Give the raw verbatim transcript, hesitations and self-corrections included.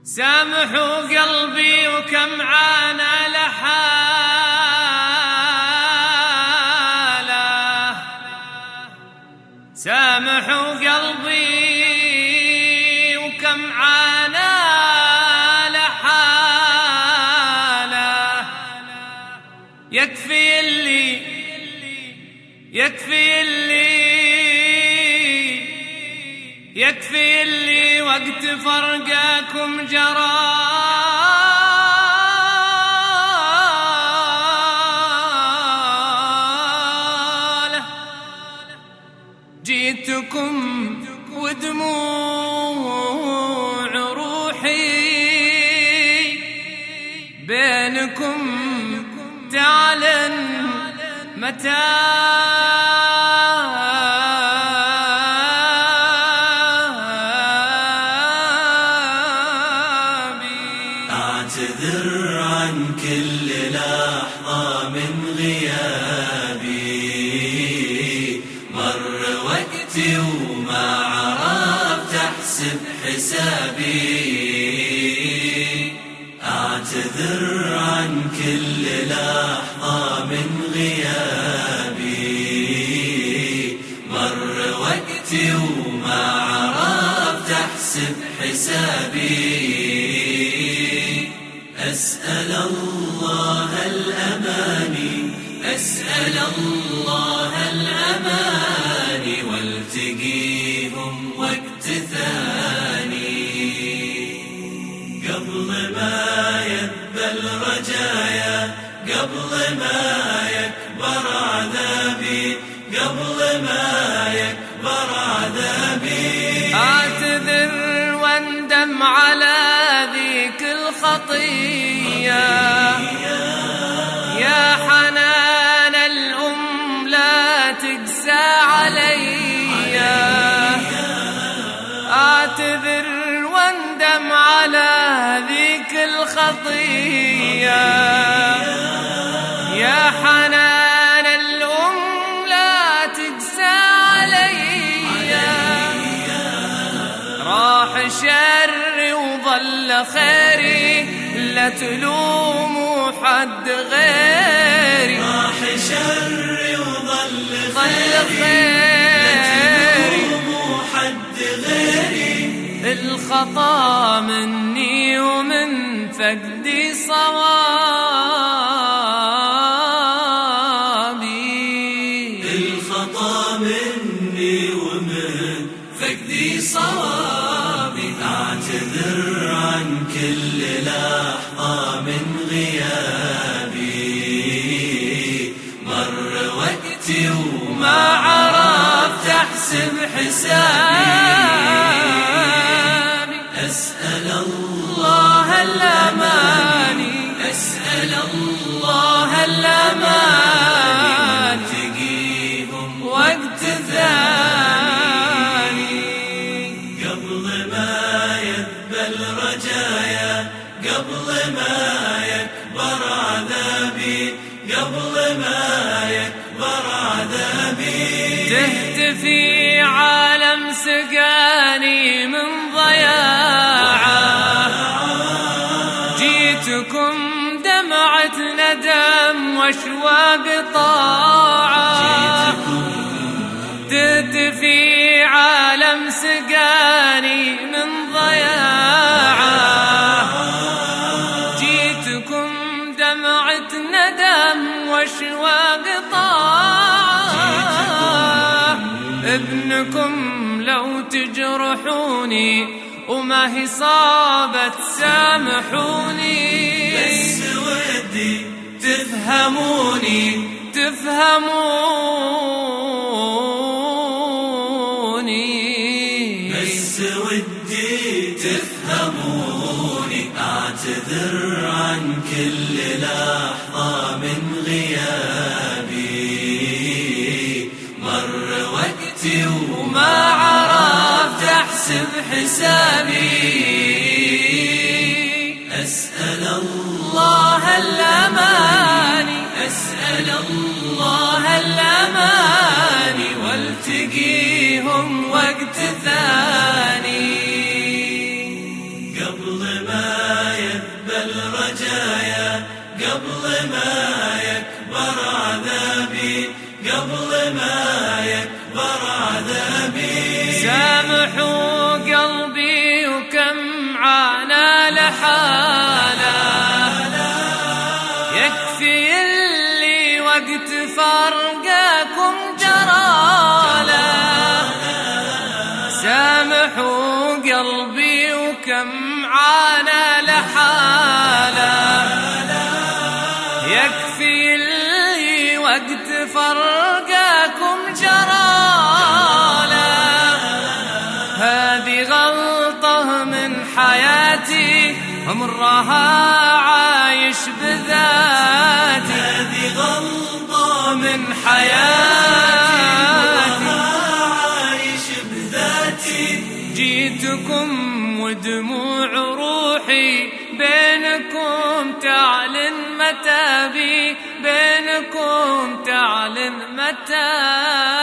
سامحوا قلبي وكم عانى لحاله، سامحوا قلبي وكم عانى لحاله. يكفي اللي يكفي اللي يكفي اللي وقت فرقكم جراله. جيتكم ودموع روحي بينكم تعلن متى أعتذر عن كل لحظة من غيابي، مر وقتي وما عرفت أحسب حسابي. أعتذر عن كل لحظة من غيابي، مر وقتي وما عرفت أحسب حسابي. أسأل الله الأماني أسأل الله الأماني والتقيهم وقت ثاني، قبل ما يذبل الرجايا، قبل ما يكبر عذابي، قبل ما يكبر عذابي. أعتذر واندم على ذيك الخطية، يا حنان الأم لا تقسى علي. أعتذر واندم على ذيك الخطية، يا حنان الأم لا تقسى علي. راح شري وظل خيري، لا تلوموا حد غيري. راح شري وظل خيري، لا تلوموا حد غيري. الخطا مني ومن فقدي صوابي، الخطا مني ومن فقدي صوابي. أعتذر عن كل لحظة من غيابي، مر وقتي وما عرفت أحسب حسابي. أسأل الله الأماني أسأل الله الأماني والتقيهم وقت ثاني، قبل ما يذبل رجايا، قبل ما يكبر عذابي، قبل ما يكبر عذابي. تهت في عالم سقاني من ضياعه، جيتكم دمعة ندم واشواق طاعة. تهت في عالم سقاني من ضياعه، جيتكم دمعة ندم واشواق طاعة. ابنكم لو تجرحوني وما هي صابت سامحوني، بس ودي تفهموني تفهموني بس ودي تفهموني. أعتذر عن كل لحظة من غيابي، مر وقتي وما عرفت أحسب حسابي. أسأل الله الأماني أسأل الله الأماني والتقيهم وقت ثاني، قبل ما رجايا قبل ما يكبر عذابي، قبل ما يكبر عذابي. سامحوا قلبي وكم عانى لحاله، يكفي اللي وقت فرقكم جراله. سامحوا قلبي وكم عانى لحاله، يكفي اللي وقت فرقكم جراله. هذه غلطة من حياتي عمرها عايش بذاتي، هذه غلطة من حياتي عايش بذاتي. جيتكم ودموع روحي بينكم تعلن متابي، بينكم تعلن متابي.